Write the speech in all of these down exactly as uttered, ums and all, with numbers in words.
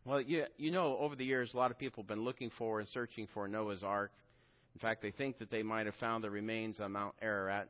Well, you, you know, over the years, a lot of people have been looking for and searching for Noah's Ark. In fact, they think that they might have found the remains on Mount Ararat.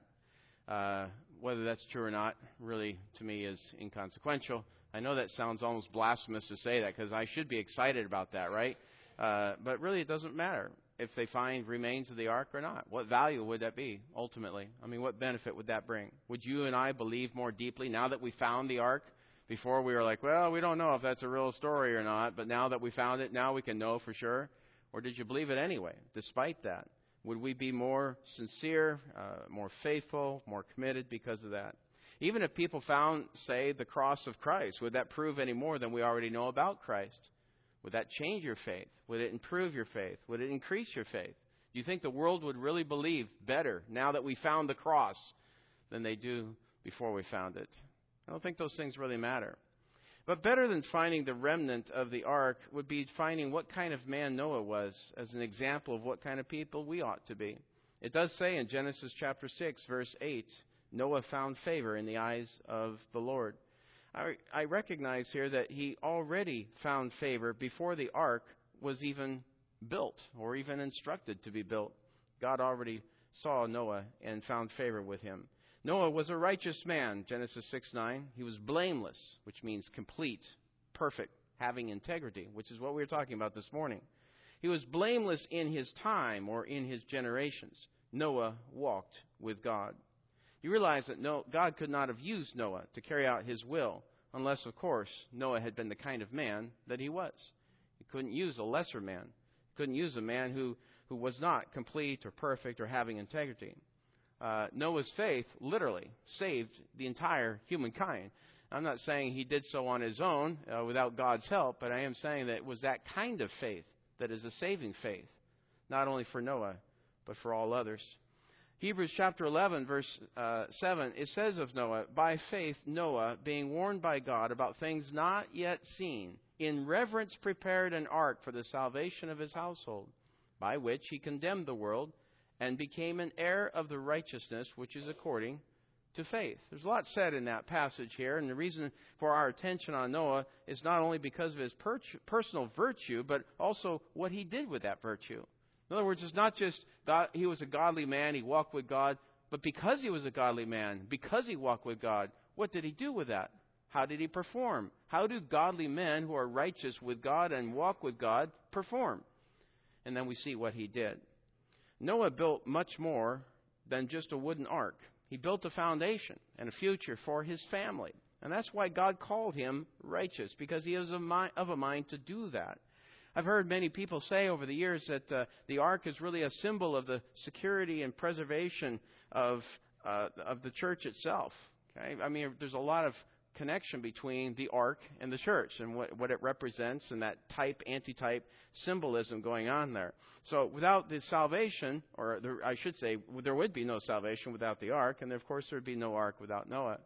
Uh, whether that's true or not, really, to me, is inconsequential. I know that sounds almost blasphemous to say that, because I should be excited about that, right? Uh, but really, it doesn't matter if they find remains of the ark or not. What value would that be, ultimately? I mean, what benefit would that bring? Would you and I believe more deeply now that we found the ark? Before we were like, well, we don't know if that's a real story or not, but now that we found it, now we can know for sure. Or did you believe it anyway, despite that? Would we be more sincere, uh, more faithful, more committed because of that? Even if people found, say, the cross of Christ, would that prove any more than we already know about Christ? Would that change your faith? Would it improve your faith? Would it increase your faith? Do you think the world would really believe better now that we found the cross than they do before we found it? I don't think those things really matter. But better than finding the remnant of the ark would be finding what kind of man Noah was as an example of what kind of people we ought to be. It does say in Genesis chapter six, verse eight, Noah found favor in the eyes of the Lord. I, I recognize here that he already found favor before the ark was even built or even instructed to be built. God already saw Noah and found favor with him. Noah was a righteous man, Genesis six nine. He was blameless, which means complete, perfect, having integrity, which is what we were talking about this morning. He was blameless in his time or in his generations. Noah walked with God. You realize that no, God could not have used Noah to carry out his will unless, of course, Noah had been the kind of man that he was. He couldn't use a lesser man. He couldn't use a man who, who was not complete or perfect or having integrity. Uh, Noah's faith literally saved the entire humankind. I'm not saying he did so on his own uh, without God's help, but I am saying that it was that kind of faith that is a saving faith, not only for Noah, but for all others. Hebrews chapter eleven, verse uh, seven, it says of Noah, by faith Noah, being warned by God about things not yet seen, in reverence prepared an ark for the salvation of his household, by which he condemned the world, and became an heir of the righteousness which is according to faith. There's a lot said in that passage here, and the reason for our attention on Noah is not only because of his per- personal virtue, but also what he did with that virtue. In other words, it's not just God, he was a godly man, he walked with God, but because he was a godly man, because he walked with God, what did he do with that? How did he perform? How do godly men who are righteous with God and walk with God perform? And then we see what he did. Noah built much more than just a wooden ark. He built a foundation and a future for his family. And that's why God called him righteous, because he is of a mind to do that. I've heard many people say over the years that uh, the ark is really a symbol of the security and preservation of uh, of the church itself. Okay? I mean, there's a lot of connection between the ark and the church and what, what it represents and that type, anti-type symbolism going on there. So without the salvation, or there, I should say, there would be no salvation without the ark, and of course there would be no ark without Noah.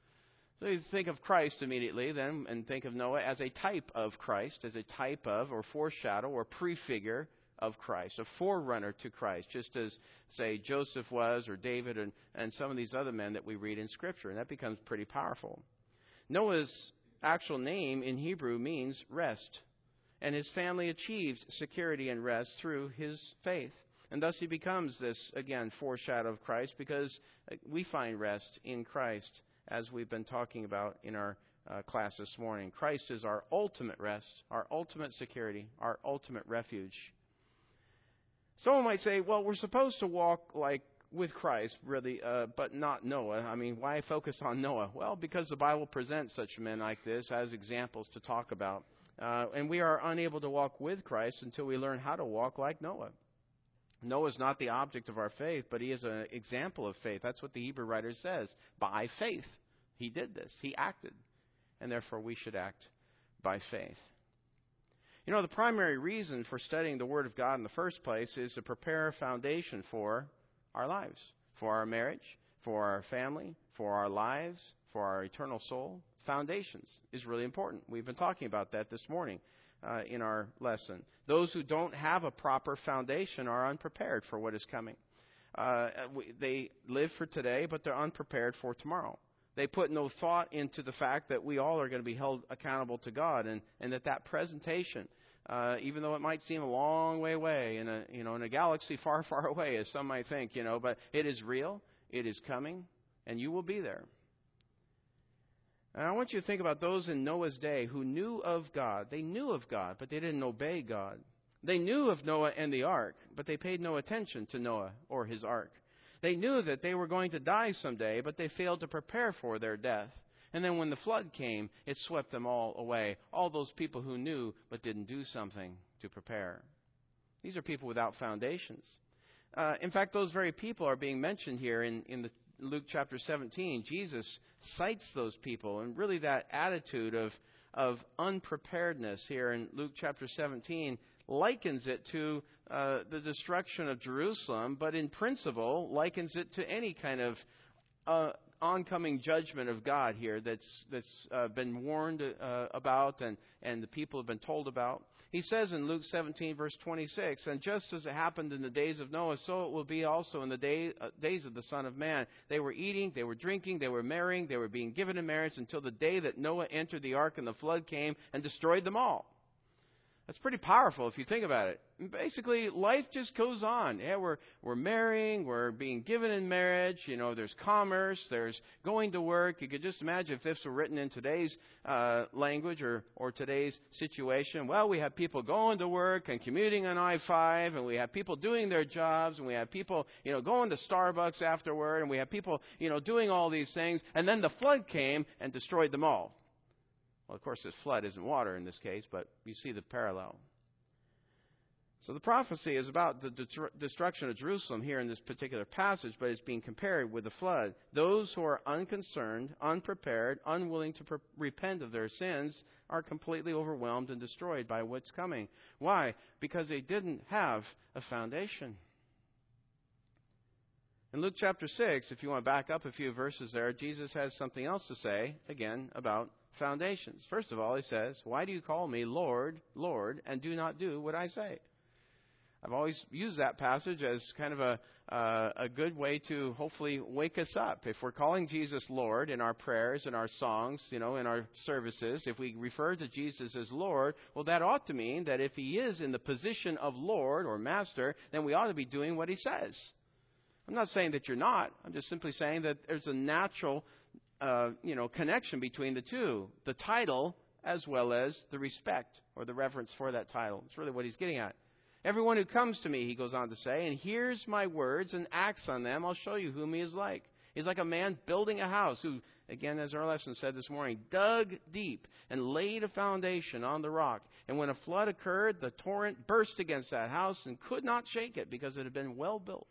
So you think of Christ immediately then, and think of Noah as a type of Christ, as a type of, or foreshadow, or prefigure of Christ, a forerunner to Christ, just as, say, Joseph was, or David, and, and some of these other men that we read in Scripture, and that becomes pretty powerful. Noah's actual name in Hebrew means rest, and his family achieved security and rest through his faith. And thus he becomes this, again, foreshadow of Christ, because we find rest in Christ, as we've been talking about in our uh, class this morning. Christ is our ultimate rest, our ultimate security, our ultimate refuge. Someone might say, well, we're supposed to walk like with Christ, really, uh, but not Noah. I mean, why focus on Noah? Well, because the Bible presents such men like this as examples to talk about. Uh, and we are unable to walk with Christ until we learn how to walk like Noah. Noah is not the object of our faith, but he is an example of faith. That's what the Hebrew writer says. By faith, he did this. He acted. And therefore, we should act by faith. You know, the primary reason for studying the Word of God in the first place is to prepare a foundation for our lives, for our marriage, for our family, for our lives, for our eternal soul. Foundations is really important. We've been talking about that this morning uh, in our lesson. Those who don't have a proper foundation are unprepared for what is coming. Uh, we, they live for today, but they're unprepared for tomorrow. They put no thought into the fact that we all are going to be held accountable to God, and, and that that presentation, uh, even though it might seem a long way away, in a you know in a galaxy far, far away, as some might think, you know, but it is real, it is coming, and you will be there. And I want you to think about those in Noah's day who knew of God. They knew of God, but they didn't obey God. They knew of Noah and the ark, but they paid no attention to Noah or his ark. They knew that they were going to die someday, but they failed to prepare for their death. And then when the flood came, it swept them all away. All those people who knew but didn't do something to prepare. These are people without foundations. Uh, in fact, those very people are being mentioned here in, in the Luke chapter seventeen. Jesus cites those people, and really that attitude of, of unpreparedness here in Luke chapter seventeen likens it to uh, the destruction of Jerusalem, but in principle likens it to any kind of uh, oncoming judgment of God here that's that's uh, been warned uh, about and, and the people have been told about. He says in Luke seventeen, verse twenty-six, "And just as it happened in the days of Noah, so it will be also in the day, uh, days of the Son of Man. They were eating, they were drinking, they were marrying, they were being given in marriage until the day that Noah entered the ark and the flood came and destroyed them all." That's pretty powerful if you think about it. Basically, life just goes on. Yeah, we're we're marrying, we're being given in marriage. You know, there's commerce, there's going to work. You could just imagine if this were written in today's uh, language or or today's situation. Well, we have people going to work and commuting on I five, and we have people doing their jobs, and we have people, you know, going to Starbucks afterward, and we have people, you know, doing all these things. And then the flood came and destroyed them all. Well, of course, this flood isn't water in this case, but you see the parallel. So the prophecy is about the destruction of Jerusalem here in this particular passage, but it's being compared with the flood. Those who are unconcerned, unprepared, unwilling to pre- repent of their sins are completely overwhelmed and destroyed by what's coming. Why? Because they didn't have a foundation. In Luke chapter six, if you want to back up a few verses there, Jesus has something else to say, again, about foundations. First of all, he says, "Why do you call me Lord, Lord, and do not do what I say?" I've always used that passage as kind of a uh, a good way to hopefully wake us up. If we're calling Jesus Lord in our prayers, in our songs, you know, in our services, if we refer to Jesus as Lord, well, that ought to mean that if he is in the position of Lord or Master, then we ought to be doing what he says. I'm not saying that you're not. I'm just simply saying that there's a natural Uh, you know, connection between the two, the title as well as the respect or the reverence for that title. It's really what he's getting at. "Everyone who comes to me," he goes on to say, "and hears my words and acts on them, I'll show you whom he is like. He's like a man building a house who, again, as our lesson said this morning, dug deep and laid a foundation on the rock. And when a flood occurred, the torrent burst against that house and could not shake it because it had been well built.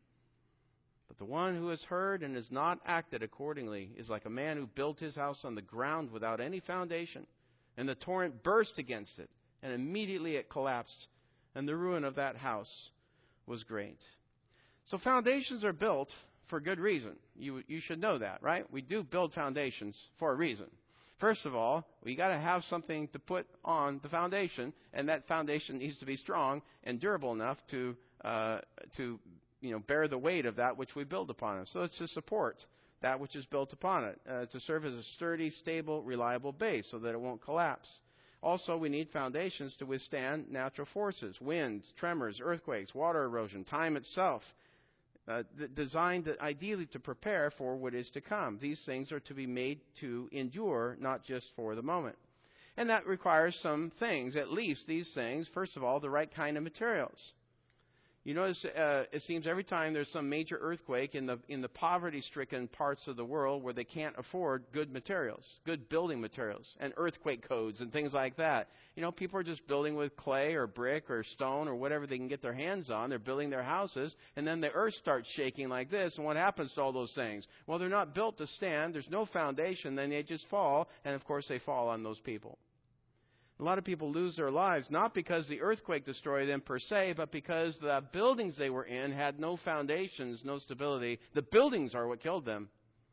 But the one who has heard and has not acted accordingly is like a man who built his house on the ground without any foundation. And the torrent burst against it, and immediately it collapsed, and the ruin of that house was great." So foundations are built for good reason. You you should know that, right? We do build foundations for a reason. First of all, we got to have something to put on the foundation, and that foundation needs to be strong and durable enough to uh, to you know, bear the weight of that which we build upon it. So it's to support that which is built upon it, uh, to serve as a sturdy, stable, reliable base so that it won't collapse. Also, we need foundations to withstand natural forces, winds, tremors, earthquakes, water erosion, time itself, uh, designed ideally to prepare for what is to come. These things are to be made to endure, not just for the moment. And that requires some things, at least these things. First of all, the right kind of materials. You notice uh, it seems every time there's some major earthquake in the in the poverty-stricken parts of the world where they can't afford good materials, good building materials, and earthquake codes and things like that. You know, people are just building with clay or brick or stone or whatever they can get their hands on. They're building their houses, and then the earth starts shaking like this. And what happens to all those things? Well, they're not built to stand. There's no foundation. Then they just fall, and of course they fall on those people. A lot of people lose their lives, not because the earthquake destroyed them per se, but because the buildings they were in had no foundations, no stability. The buildings are what killed them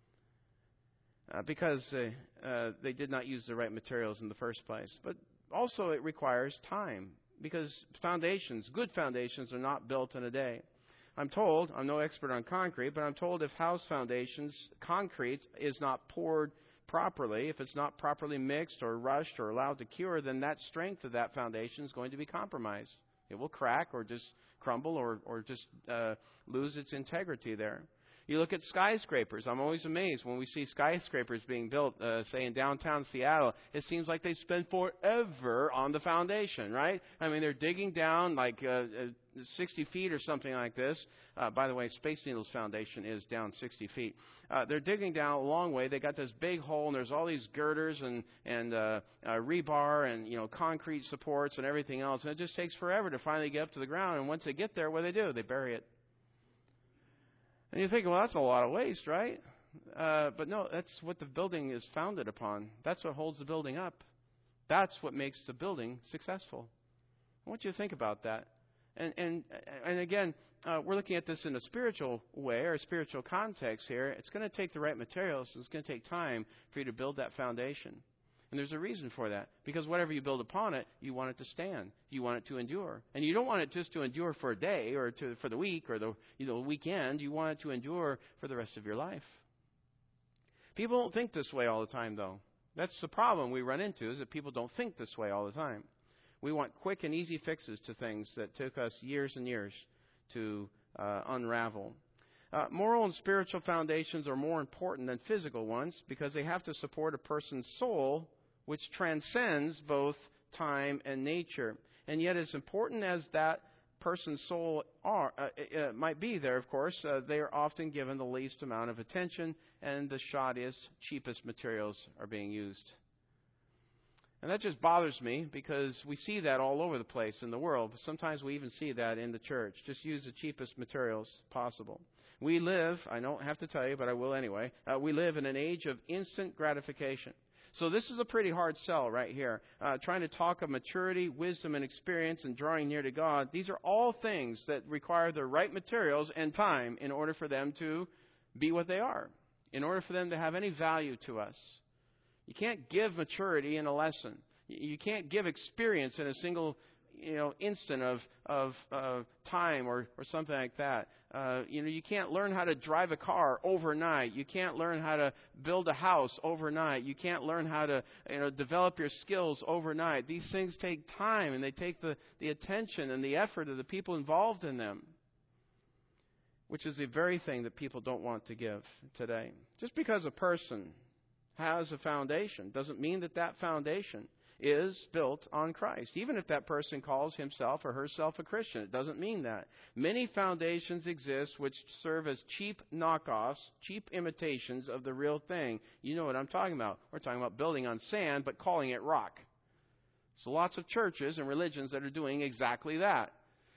uh, because uh, uh, they did not use the right materials in the first place. But also it requires time because foundations, good foundations, are not built in a day. I'm told, I'm no expert on concrete, but I'm told if house foundations, concrete is not poured properly, if it's not properly mixed or rushed or allowed to cure, then that strength of that foundation is going to be compromised. It will crack or just crumble or, or just uh, lose its integrity there. You look at skyscrapers. I'm always amazed when we see skyscrapers being built, uh, say, in downtown Seattle. It seems like they spend forever on the foundation, right? I mean, they're digging down like uh, sixty feet or something like this. Uh, by the way, Space Needle's foundation is down sixty feet. Uh, they're digging down a long way. They got this big hole, and there's all these girders and, and uh, uh, rebar and, you know, concrete supports and everything else. And it just takes forever to finally get up to the ground. And once they get there, what do they do? They bury it. And you think, well, that's a lot of waste, right? Uh, but no, that's what the building is founded upon. That's what holds the building up. That's what makes the building successful. I want you to think about that. And and and again, uh, we're looking at this in a spiritual way or a spiritual context here. It's going to take the right materials. It's going to take time for you to build that foundation. And there's a reason for that. Because whatever you build upon it, you want it to stand. You want it to endure. And you don't want it just to endure for a day or to, for the week or the you know weekend. You want it to endure for the rest of your life. People don't think this way all the time, though. That's the problem we run into, is that people don't think this way all the time. We want quick and easy fixes to things that took us years and years to uh, unravel. Uh, moral and spiritual foundations are more important than physical ones because they have to support a person's soul, which transcends both time and nature. And yet, as important as that person's soul are, uh, uh, might be there, of course, uh, they are often given the least amount of attention, and the shoddiest, cheapest materials are being used. And that just bothers me because we see that all over the place in the world. Sometimes we even see that in the church. Just use the cheapest materials possible. We live, I don't have to tell you, but I will anyway, uh, we live in an age of instant gratification. So this is a pretty hard sell right here. Uh, trying to talk of maturity, wisdom, and experience and drawing near to God. These are all things that require the right materials and time in order for them to be what they are, in order for them to have any value to us. You can't give maturity in a lesson. You can't give experience in a single you know, instant of, of uh, time or, or something like that. Uh, you know, you can't learn how to drive a car overnight. You can't learn how to build a house overnight. You can't learn how to, you know, develop your skills overnight. These things take time, and they take the, the attention and the effort of the people involved in them, which is the very thing that people don't want to give today. Just because a person has a foundation doesn't mean that that foundation is built on Christ. Even if that person calls himself or herself a Christian, it doesn't mean that. Many foundations exist which serve as cheap knockoffs, cheap imitations of the real thing. You know what I'm talking about. We're talking about building on sand but calling it rock. So lots of churches and religions that are doing exactly that.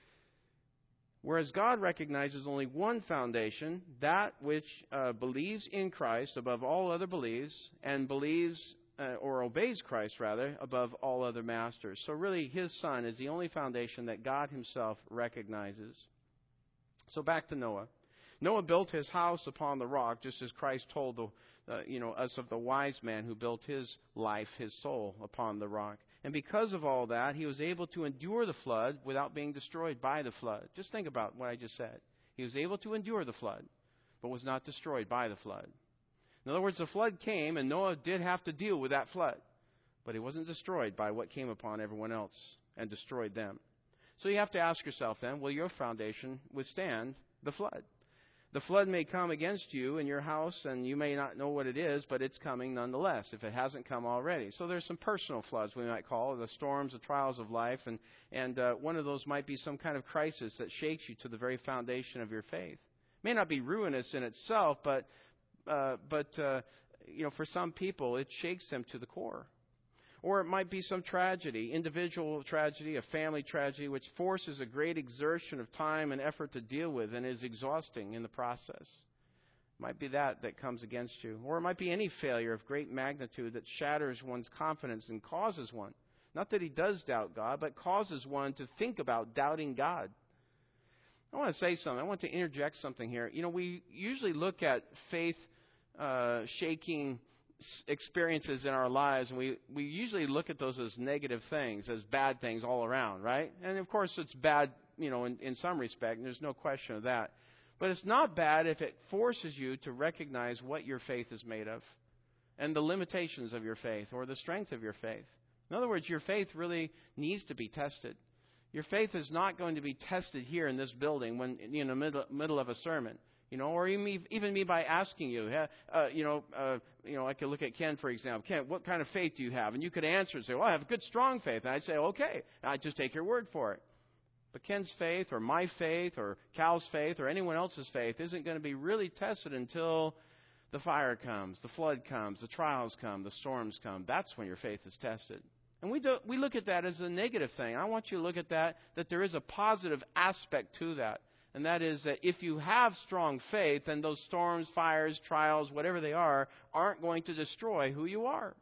Whereas God recognizes only one foundation, that which uh, believes in Christ above all other beliefs and believes Uh, or obeys Christ, rather, above all other masters. So really, His Son is the only foundation that God Himself recognizes. So back to Noah. Noah built his house upon the rock, just as Christ told the, uh, you know, us of the wise man who built his life, his soul, upon the rock. And because of all that, he was able to endure the flood without being destroyed by the flood. Just think about what I just said. He was able to endure the flood, but was not destroyed by the flood. In other words, the flood came, and Noah did have to deal with that flood. But he wasn't destroyed by what came upon everyone else and destroyed them. So you have to ask yourself then, will your foundation withstand the flood? The flood may come against you in your house, and you may not know what it is, but it's coming nonetheless, if it hasn't come already. So there's some personal floods, we might call, the storms, the trials of life, and, and uh, one of those might be some kind of crisis that shakes you to the very foundation of your faith. It may not be ruinous in itself, but Uh, but, uh, you know, for some people, it shakes them to the core. Or it might be some tragedy, individual tragedy, a family tragedy, which forces a great exertion of time and effort to deal with and is exhausting in the process. It might be that that comes against you. Or it might be any failure of great magnitude that shatters one's confidence and causes one, not that he does doubt God, but causes one to think about doubting God. I want to say something. I want to interject something here. You know, we usually look at faith uh, shaking experiences in our lives, and we, we usually look at those as negative things, as bad things all around, right? And of course it's bad, you know, in, in some respect, and there's no question of that. But it's not bad if it forces you to recognize what your faith is made of and the limitations of your faith or the strength of your faith. In other words, your faith really needs to be tested. Your faith is not going to be tested here in this building when in the middle, middle of a sermon. You know, or even, even me by asking you, uh, you know, uh, you know, I could look at Ken, for example. Ken, what kind of faith do you have? And you could answer and say, well, I have a good, strong faith. And I'd say, okay. And I'd just take your word for it. But Ken's faith or my faith or Cal's faith or anyone else's faith isn't going to be really tested until the fire comes, the flood comes, the trials come, the storms come. That's when your faith is tested. And we do, we look at that as a negative thing. I want you to look at that, that there is a positive aspect to that. And that is that if you have strong faith, then those storms, fires, trials, whatever they are, aren't going to destroy who you are.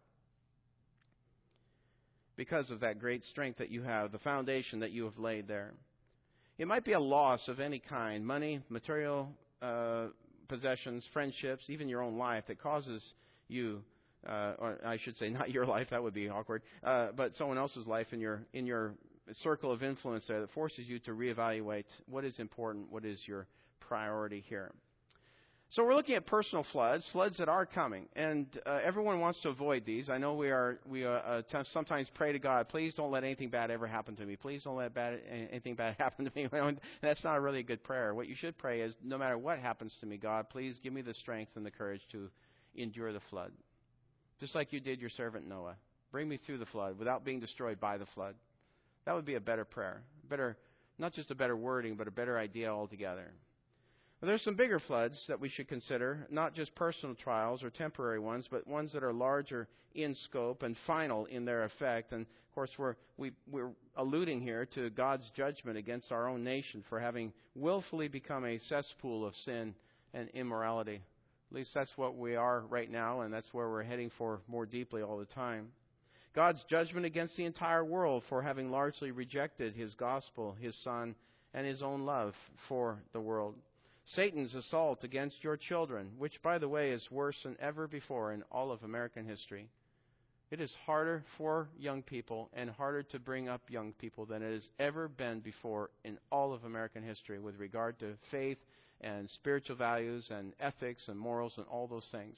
Because of that great strength that you have, the foundation that you have laid there. It might be a loss of any kind, money, material uh, possessions, friendships, even your own life that causes you, uh, or I should say not your life, that would be awkward, uh, but someone else's life in your in your circle of influence there that forces you to reevaluate what is important, what is your priority here. So we're looking at personal floods, floods that are coming, and uh, everyone wants to avoid these. I know we are we uh, uh, t- sometimes pray to God, please don't let anything bad ever happen to me. Please don't let bad, anything bad happen to me. That's not really a good prayer. What you should pray is, no matter what happens to me, God, please give me the strength and the courage to endure the flood. Just like you did your servant Noah. Bring me through the flood without being destroyed by the flood. That would be a better prayer. Better, not just a better wording, but a better idea altogether. Well, there's some bigger floods that we should consider, not just personal trials or temporary ones, but ones that are larger in scope and final in their effect. And, of course, we're, we, we're alluding here to God's judgment against our own nation for having willfully become a cesspool of sin and immorality. At least that's what we are right now, and that's where we're heading for more deeply all the time. God's judgment against the entire world for having largely rejected His gospel, His Son, and His own love for the world. Satan's assault against your children, which, by the way, is worse than ever before in all of American history. It is harder for young people and harder to bring up young people than it has ever been before in all of American history with regard to faith and spiritual values and ethics and morals and all those things.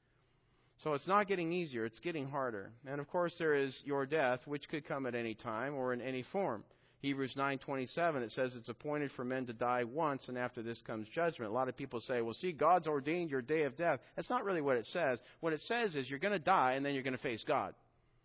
So it's not getting easier, it's getting harder. And of course there is your death, which could come at any time or in any form. Hebrews nine twenty-seven, it says it's appointed for men to die once, and after this comes judgment. A lot of people say, well, see, God's ordained your day of death. That's not really what it says. What it says is you're going to die, and then you're going to face God.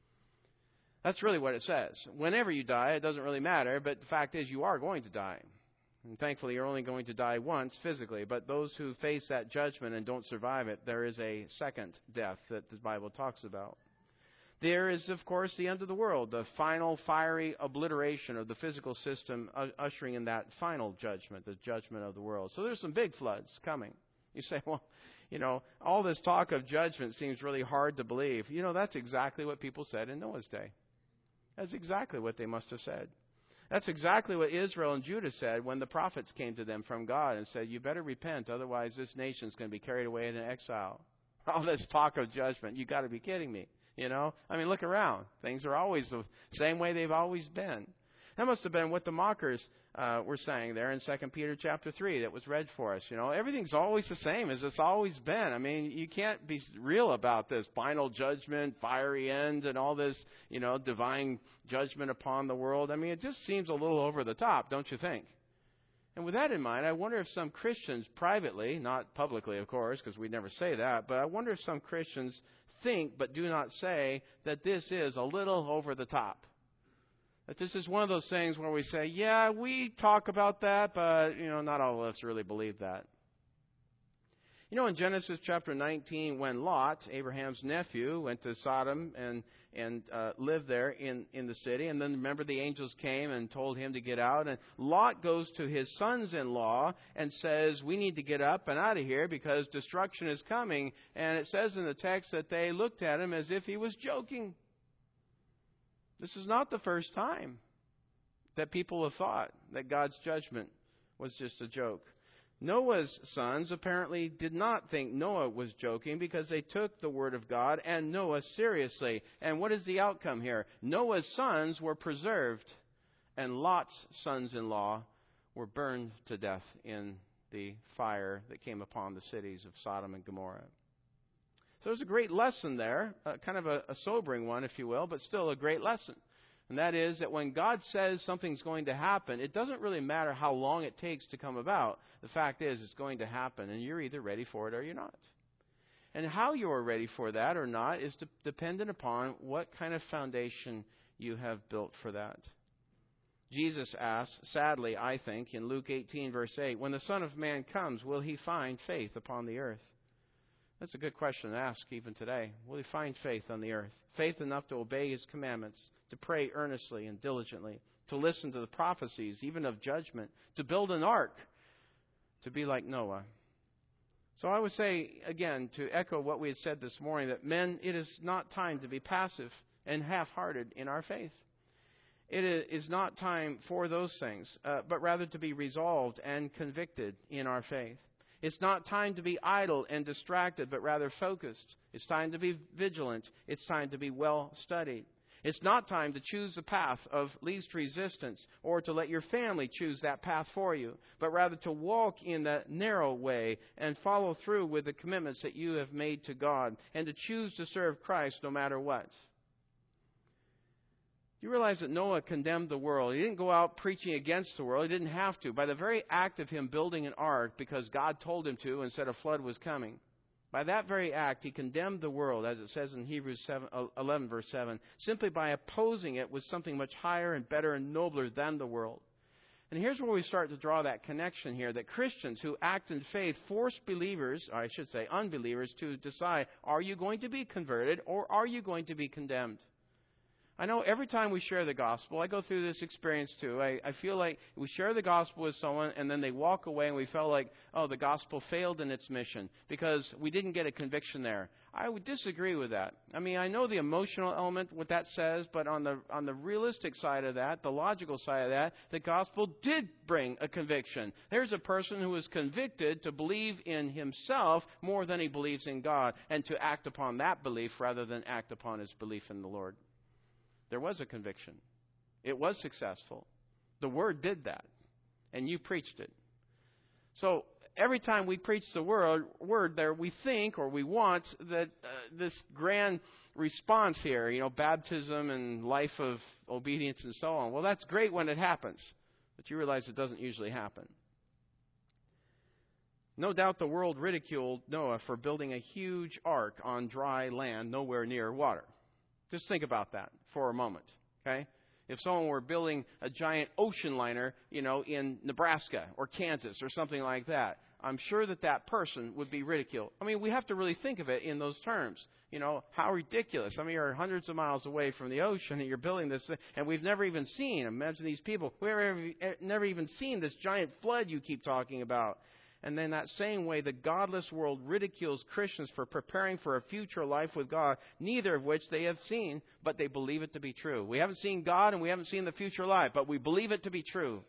That's really what it says. Whenever you die, it doesn't really matter, but the fact is you are going to die. And thankfully, you're only going to die once physically. But those who face that judgment and don't survive it, there is a second death that the Bible talks about. There is, of course, the end of the world, the final fiery obliteration of the physical system, uh, ushering in that final judgment, the judgment of the world. So there's some big floods coming. You say, well, you know, all this talk of judgment seems really hard to believe. You know, that's exactly what people said in Noah's day. That's exactly what they must have said. That's exactly what Israel and Judah said when the prophets came to them from God and said, you better repent, otherwise this nation's going to be carried away into exile. All this talk of judgment, you got to be kidding me. You know, I mean, look around. Things are always the same way they've always been. That must have been what the mockers uh, were saying there in Second Peter chapter three that was read for us. You know, everything's always the same as it's always been. I mean, you can't be real about this final judgment, fiery end, and all this, you know, divine judgment upon the world. I mean, it just seems a little over the top, don't you think? And with that in mind, I wonder if some Christians privately, not publicly, of course, because we'd never say that, but I wonder if some Christians think but do not say that this is a little over the top. That this is one of those things where we say, yeah, we talk about that, but, you know, not all of us really believe that. You know, in Genesis chapter nineteen, when Lot, Abraham's nephew, went to Sodom and and uh, lived there in, in the city, and then remember the angels came and told him to get out, and Lot goes to his sons-in-law and says, we need to get up and out of here because destruction is coming. And it says in the text that they looked at him as if he was joking. This is not the first time that people have thought that God's judgment was just a joke. Noah's sons apparently did not think Noah was joking because they took the word of God and Noah seriously. And what is the outcome here? Noah's sons were preserved, and Lot's sons-in-law were burned to death in the fire that came upon the cities of Sodom and Gomorrah. So there's a great lesson there, uh, kind of a, a sobering one, if you will, but still a great lesson. And that is that when God says something's going to happen, it doesn't really matter how long it takes to come about. The fact is, it's going to happen, and you're either ready for it or you're not. And how you are ready for that or not is de- dependent upon what kind of foundation you have built for that. Jesus asks, sadly, I think, in Luke eighteen, verse eight, when the Son of Man comes, will he find faith upon the earth? That's a good question to ask even today. Will he find faith on the earth? Faith enough to obey his commandments, to pray earnestly and diligently, to listen to the prophecies, even of judgment, to build an ark, to be like Noah. So I would say, again, to echo what we had said this morning, that men, it is not time to be passive and half-hearted in our faith. It is not time for those things, uh, but rather to be resolved and convicted in our faith. It's not time to be idle and distracted, but rather focused. It's time to be vigilant. It's time to be well studied. It's not time to choose the path of least resistance or to let your family choose that path for you, but rather to walk in that narrow way and follow through with the commitments that you have made to God and to choose to serve Christ no matter what. You realize that Noah condemned the world. He didn't go out preaching against the world. He didn't have to. By the very act of him building an ark because God told him to and said a flood was coming, by that very act he condemned the world, as it says in Hebrews eleven, verse seven, simply by opposing it with something much higher and better and nobler than the world. And here's where we start to draw that connection here, that Christians who act in faith force believers, or I should say unbelievers, to decide, are you going to be converted or are you going to be condemned? I know every time we share the gospel, I go through this experience too. I, I feel like we share the gospel with someone and then they walk away and we felt like, oh, the gospel failed in its mission because we didn't get a conviction there. I would disagree with that. I mean, I know the emotional element, what that says, but on the on the realistic side of that, the logical side of that, the gospel did bring a conviction. There's a person who is convicted to believe in himself more than he believes in God and to act upon that belief rather than act upon his belief in the Lord. There was a conviction. It was successful. The Word did that. And you preached it. So every time we preach the word, word there, we think or we want that uh, this grand response here, you know, baptism and life of obedience and so on. Well, that's great when it happens. But you realize it doesn't usually happen. No doubt the world ridiculed Noah for building a huge ark on dry land nowhere near water. Just think about that for a moment, okay? If someone were building a giant ocean liner, you know, in Nebraska or Kansas or something like that, I'm sure that that person would be ridiculed. I mean, we have to really think of it in those terms. You know, how ridiculous. I mean, you're hundreds of miles away from the ocean and you're building this, and we've never even seen, imagine these people, we've never even seen this giant flood you keep talking about. And then that same way, the godless world ridicules Christians for preparing for a future life with God, neither of which they have seen, but they believe it to be true. We haven't seen God and we haven't seen the future life, but we believe it to be true.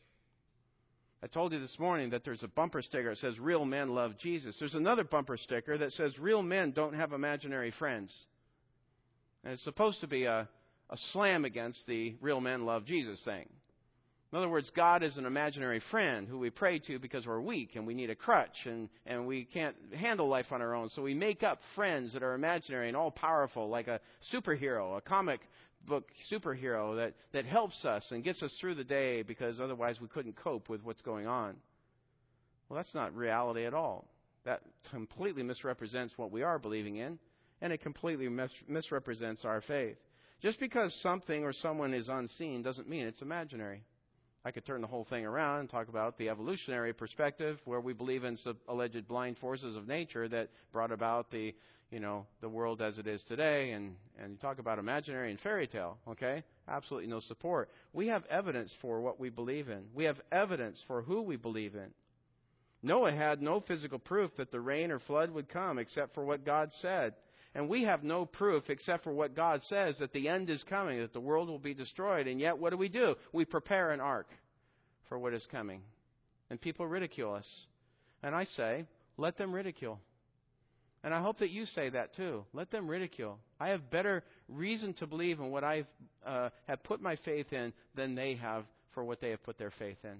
I told you this morning that there's a bumper sticker that says, real men love Jesus. There's another bumper sticker that says, real men don't have imaginary friends. And it's supposed to be a, a slam against the real men love Jesus thing. In other words, God is an imaginary friend who we pray to because we're weak and we need a crutch and, and we can't handle life on our own. So we make up friends that are imaginary and all-powerful, like a superhero, a comic book superhero that, that helps us and gets us through the day because otherwise we couldn't cope with what's going on. Well, that's not reality at all. That completely misrepresents what we are believing in, and it completely mis- misrepresents our faith. Just because something or someone is unseen doesn't mean it's imaginary. I could turn the whole thing around and talk about the evolutionary perspective, where we believe in some alleged blind forces of nature that brought about the, you know, the world as it is today. And, and you talk about imaginary and fairy tale, okay? Absolutely no support. We have evidence for what we believe in. We have evidence for who we believe in. Noah had no physical proof that the rain or flood would come except for what God said. And we have no proof except for what God says, that the end is coming, that the world will be destroyed. And yet, what do we do? We prepare an ark for what is coming. And people ridicule us. And I say, let them ridicule. And I hope that you say that too. Let them ridicule. I have better reason to believe in what I uh, have put my faith in than they have for what they have put their faith in.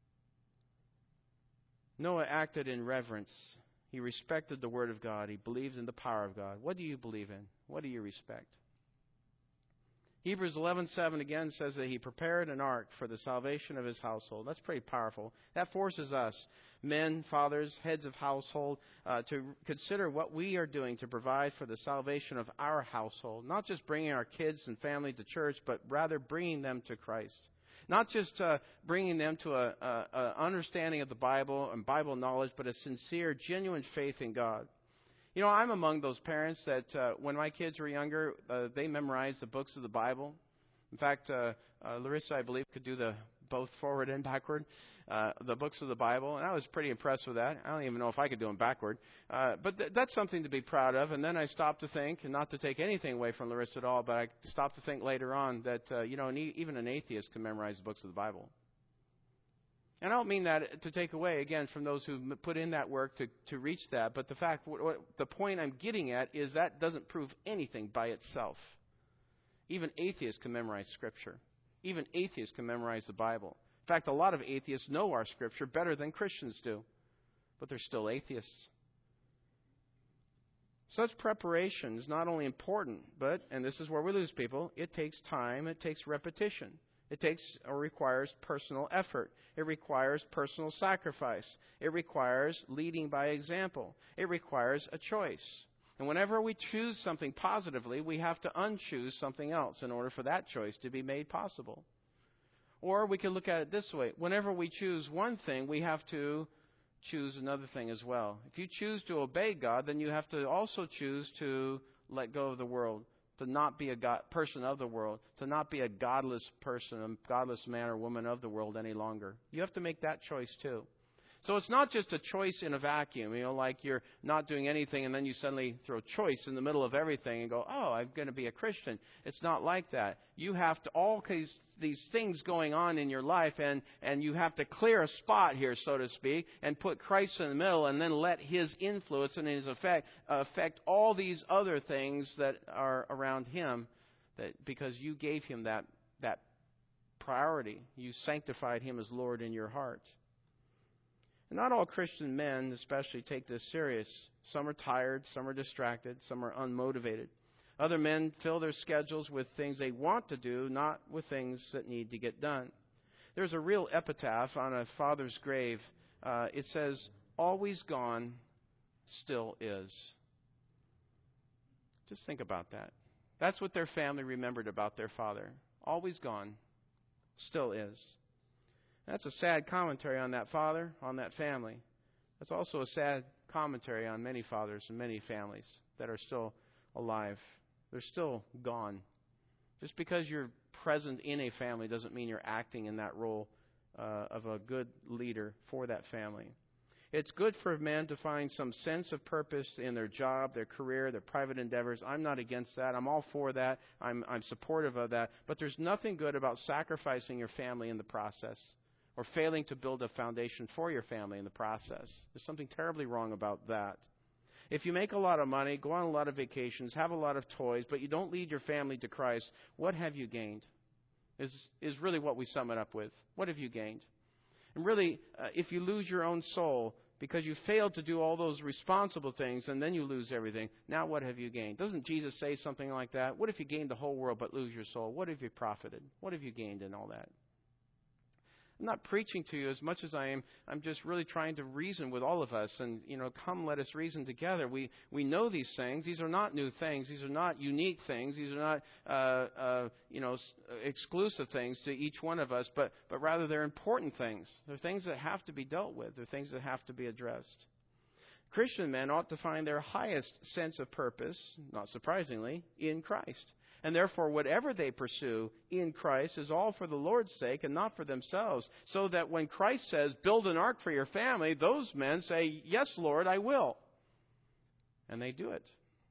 Noah acted in reverence. He respected the Word of God. He believed in the power of God. What do you believe in? What do you respect? Hebrews eleven seven again says that he prepared an ark for the salvation of his household. That's pretty powerful. That forces us, men, fathers, heads of household, uh, to consider what we are doing to provide for the salvation of our household. Not just bringing our kids and family to church, but rather bringing them to Christ. Not just uh, bringing them to a, a, a understanding of the Bible and Bible knowledge, but a sincere, genuine faith in God. You know, I'm among those parents that uh, when my kids were younger, uh, they memorized the books of the Bible. In fact, uh, uh, Larissa, I believe, could do the both forward and backward, uh, the books of the Bible. And I was pretty impressed with that. I don't even know if I could do them backward. Uh, but th- that's something to be proud of. And then I stopped to think, and not to take anything away from Larissa at all, but I stopped to think later on that, uh, you know, an e- even an atheist can memorize the books of the Bible. And I don't mean that to take away, again, from those who put in that work to, to reach that. But the fact, what, what, the point I'm getting at is that doesn't prove anything by itself. Even atheists can memorize Scripture. Even atheists can memorize the Bible. In fact, a lot of atheists know our Scripture better than Christians do. But they're still atheists. Such preparation is not only important, but, and this is where we lose people, it takes time, it takes repetition. It takes or requires personal effort. It requires personal sacrifice. It requires leading by example. It requires a choice. And whenever we choose something positively, we have to unchoose something else in order for that choice to be made possible. Or we can look at it this way. Whenever we choose one thing, we have to choose another thing as well. If you choose to obey God, then you have to also choose to let go of the world. To not be a God, person of the world, to not be a godless person, a godless man or woman of the world any longer. You have to make that choice too. So it's not just a choice in a vacuum, you know, like you're not doing anything and then you suddenly throw choice in the middle of everything and go, oh, I'm going to be a Christian. It's not like that. You have to, all these, these things going on in your life, and, and you have to clear a spot here, so to speak, and put Christ in the middle and then let His influence and His effect affect all these other things that are around Him, that because you gave Him that, that priority. You sanctified Him as Lord in your heart. And not all Christian men especially take this serious. Some are tired, some are distracted, some are unmotivated. Other men fill their schedules with things they want to do, not with things that need to get done. There's a real epitaph on a father's grave. Uh, it says, always gone, still is. Just think about that. That's what their family remembered about their father. Always gone, still is. That's a sad commentary on that father, on that family. That's also a sad commentary on many fathers and many families that are still alive. They're still gone. Just because you're present in a family doesn't mean you're acting in that role uh, of a good leader for that family. It's good for men to find some sense of purpose in their job, their career, their private endeavors. I'm not against that. I'm all for that. I'm, I'm supportive of that. But there's nothing good about sacrificing your family in the process, or failing to build a foundation for your family in the process. There's something terribly wrong about that. If you make a lot of money, go on a lot of vacations, have a lot of toys, but you don't lead your family to Christ, what have you gained? Is is really what we sum it up with. What have you gained? And really, uh, if you lose your own soul because you failed to do all those responsible things and then you lose everything, now what have you gained? Doesn't Jesus say something like that? What if you gained the whole world but lose your soul? What have you profited? What have you gained in all that? I'm not preaching to you as much as I am. I'm just really trying to reason with all of us. And, you know, come let us reason together. We we know these things. These are not new things. These are not unique things. These are not, uh, uh, you know, exclusive things to each one of us. But, but rather they're important things. They're things that have to be dealt with. They're things that have to be addressed. Christian men ought to find their highest sense of purpose, not surprisingly, in Christ. And therefore, whatever they pursue in Christ is all for the Lord's sake and not for themselves. So that when Christ says, build an ark for your family, those men say, yes, Lord, I will. And they do it.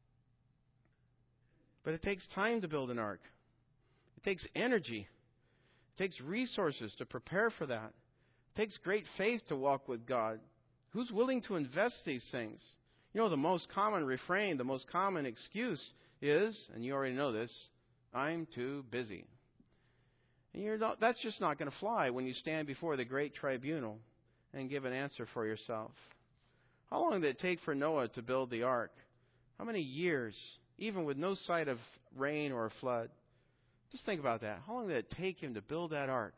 But it takes time to build an ark. It takes energy. It takes resources to prepare for that. It takes great faith to walk with God. Who's willing to invest these things? You know, the most common refrain, the most common excuse is, and you already know this, I'm too busy. And you're not, that's just not going to fly when you stand before the great tribunal and give an answer for yourself. How long did it take for Noah to build the ark? How many years, even with no sight of rain or a flood? Just think about that. How long did it take him to build that ark?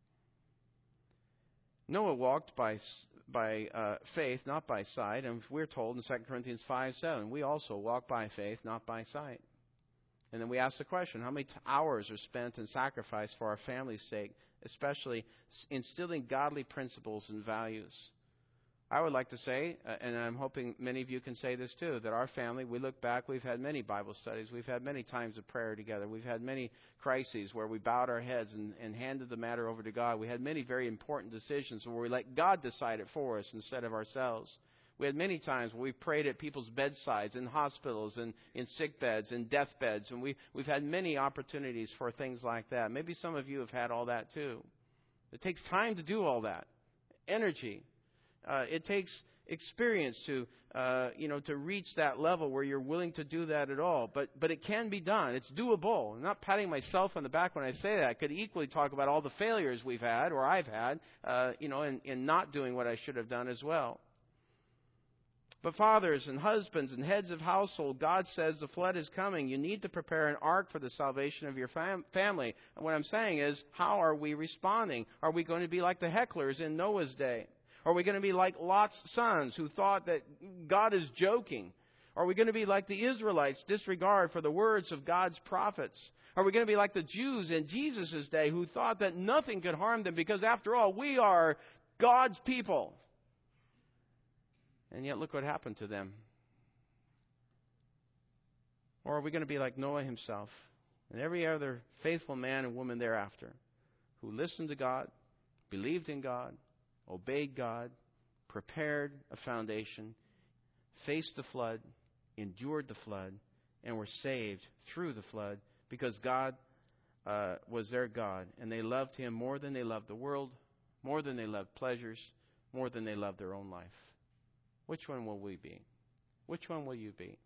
Noah walked by by uh, faith, not by sight. And we're told in Second Corinthians five seven, we also walk by faith, not by sight. And then we ask the question, how many t- hours are spent in sacrifice for our family's sake, especially instilling godly principles and values? I would like to say, uh, and I'm hoping many of you can say this too, that our family, we look back, we've had many Bible studies, we've had many times of prayer together, we've had many crises where we bowed our heads and, and handed the matter over to God. We had many very important decisions where we let God decide it for us instead of ourselves. We had many times where we've prayed at people's bedsides, in hospitals, and in sick beds, in deathbeds, and we, we've had many opportunities for things like that. Maybe some of you have had all that too. It takes time to do all that. Energy. Uh, it takes experience to, uh, you know, to reach that level where you're willing to do that at all. But, but it can be done. It's doable. I'm not patting myself on the back when I say that. I could equally talk about all the failures we've had, or I've had, uh, you know, in, in not doing what I should have done as well. But fathers and husbands and heads of household, God says the flood is coming. You need to prepare an ark for the salvation of your fam- family. And what I'm saying is, how are we responding? Are we going to be like the hecklers in Noah's day? Are we going to be like Lot's sons who thought that God is joking? Are we going to be like the Israelites, disregard for the words of God's prophets? Are we going to be like the Jews in Jesus' day who thought that nothing could harm them because, after all, we are God's people? And yet look what happened to them. Or are we going to be like Noah himself and every other faithful man and woman thereafter who listened to God, believed in God, obeyed God, prepared a foundation, faced the flood, endured the flood, and were saved through the flood because God uh, was their God, and they loved Him more than they loved the world, more than they loved pleasures, more than they loved their own life. Which one will we be? Which one will you be?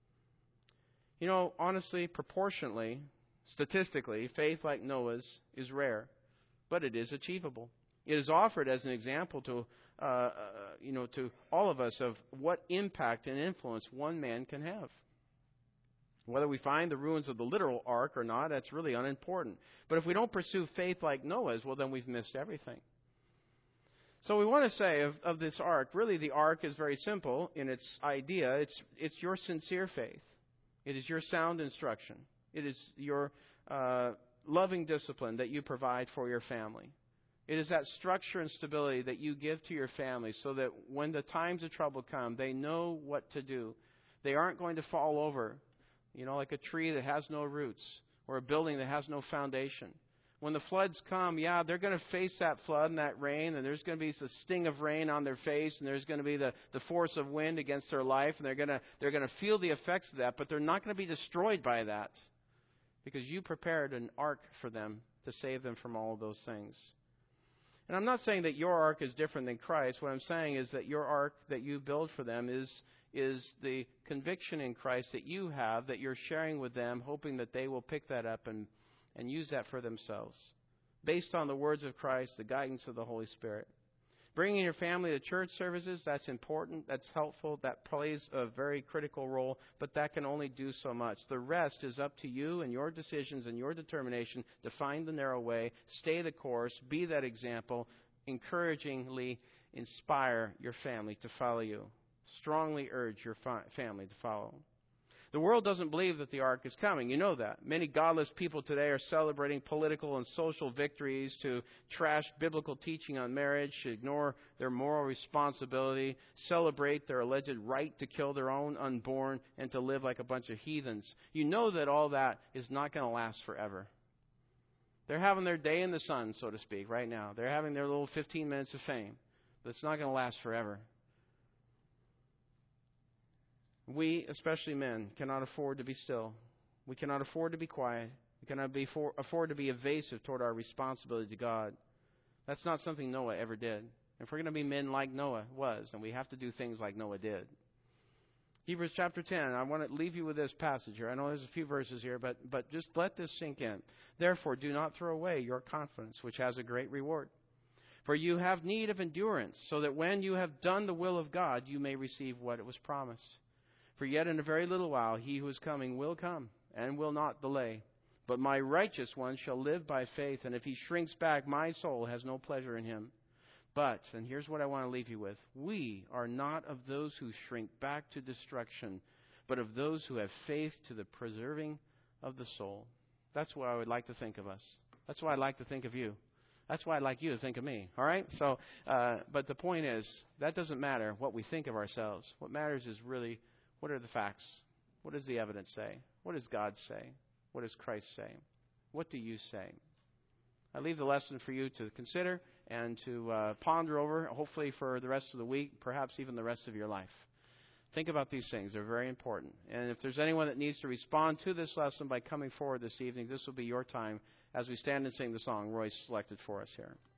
You know, honestly, proportionately, statistically, faith like Noah's is rare, but it is achievable. It is offered as an example to, uh, uh, you know, to all of us of what impact and influence one man can have. Whether we find the ruins of the literal ark or not, that's really unimportant. But if we don't pursue faith like Noah's, well, then we've missed everything. So we want to say of, of this ark, really the ark is very simple in its idea. It's, it's your sincere faith. It is your sound instruction. It is your uh, loving discipline that you provide for your family. It is that structure and stability that you give to your family so that when the times of trouble come, they know what to do. They aren't going to fall over, you know, like a tree that has no roots or a building that has no foundation. When the floods come, yeah, they're going to face that flood and that rain, and there's going to be the sting of rain on their face, and there's going to be the, the force of wind against their life, and they're going to they're going to feel the effects of that, but they're not going to be destroyed by that because you prepared an ark for them to save them from all of those things. And I'm not saying that your ark is different than Christ. What I'm saying is that your ark that you build for them is is the conviction in Christ that you have, that you're sharing with them, hoping that they will pick that up and, and use that for themselves, based on the words of Christ, the guidance of the Holy Spirit. Bringing your family to church services, that's important, that's helpful, that plays a very critical role, but that can only do so much. The rest is up to you and your decisions and your determination to find the narrow way, stay the course, be that example, encouragingly inspire your family to follow you. Strongly urge your fa- family to follow. The world doesn't believe that the ark is coming. You know that. Many godless people today are celebrating political and social victories to trash biblical teaching on marriage, to ignore their moral responsibility, celebrate their alleged right to kill their own unborn, and to live like a bunch of heathens. You know that all that is not going to last forever. They're having their day in the sun, so to speak, right now. They're having their little fifteen minutes of fame. But it's not going to last forever. We, especially men, cannot afford to be still. We cannot afford to be quiet. We cannot be for, afford to be evasive toward our responsibility to God. That's not something Noah ever did. If we're going to be men like Noah was, then we have to do things like Noah did. Hebrews chapter ten, I want to leave you with this passage here. I know there's a few verses here, but, but just let this sink in. Therefore, do not throw away your confidence, which has a great reward. For you have need of endurance, so that when you have done the will of God, you may receive what it was promised. For yet in a very little while he who is coming will come, and will not delay. But my righteous one shall live by faith, and if he shrinks back, my soul has no pleasure in him. But, and here's what I want to leave you with, we are not of those who shrink back to destruction, but of those who have faith to the preserving of the soul. That's what I would like to think of us. That's why I'd like to think of you. That's why I'd like you to think of me. All right? So, uh, but the point is, that doesn't matter what we think of ourselves. What matters is really, what are the facts? What does the evidence say? What does God say? What does Christ say? What do you say? I leave the lesson for you to consider and to uh, ponder over, hopefully for the rest of the week, perhaps even the rest of your life. Think about these things. They're very important. And if there's anyone that needs to respond to this lesson by coming forward this evening, this will be your time as we stand and sing the song Royce selected for us here.